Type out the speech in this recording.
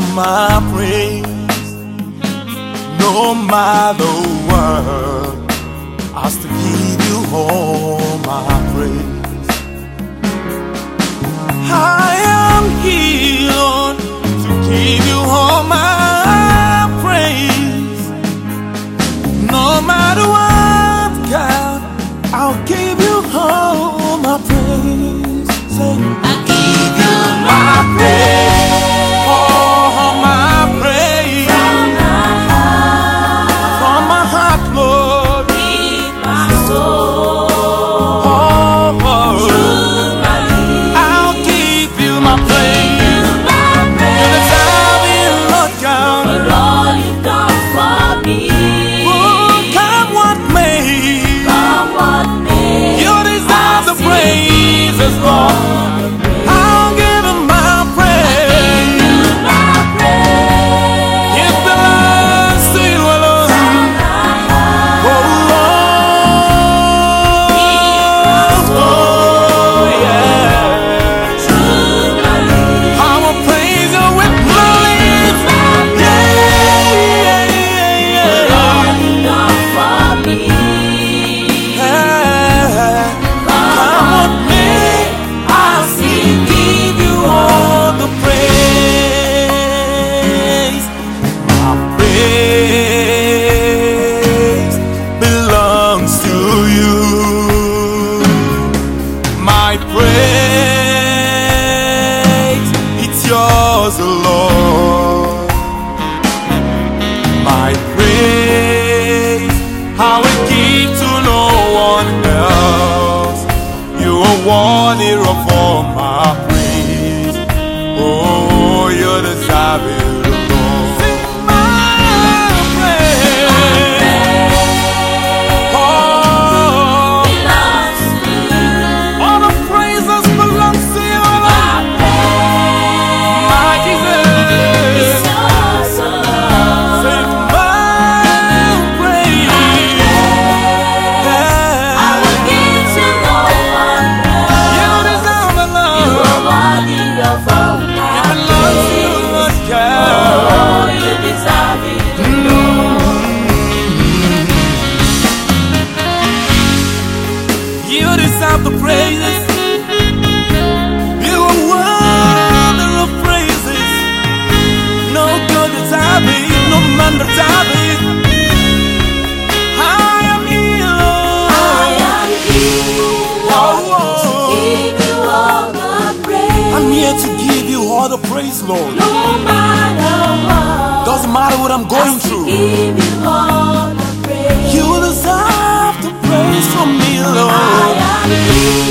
my praise, no matter what. I still give you all my praise. I am here to give you all my praise. No matter what, God, I'll give you all my praise. Say, I give you my praise. all my praise. From my heart, Lord. With my soul. I'll give you my praise. You deserve it, Lord God. For all you've done for me. Oh, come what may. Come what may. You deserve the praises, Lord. I'll give him my praise. It belongs to you alone. Oh, yeah. I will praise you with my lips. Come with me, I'll still give you all the praise. My praise belongs to you. My praise, it's yours, Lord. My praise, I will give to no one else. You are worthy of all my praise. Oh, you deserve it, Lord. Sing my praise. Oh, all the praises belongs to you, Lord. My Jesus. Sing my praise. You deserve it, Lord. It belongs to you, Lord God. You deserve the praises. You are worthy of praises. No good deserve it, no man deserve it. I am here, I'm here to give you all the praise, Lord. Doesn't matter what I'm going through. You deserve the praise from me, Lord.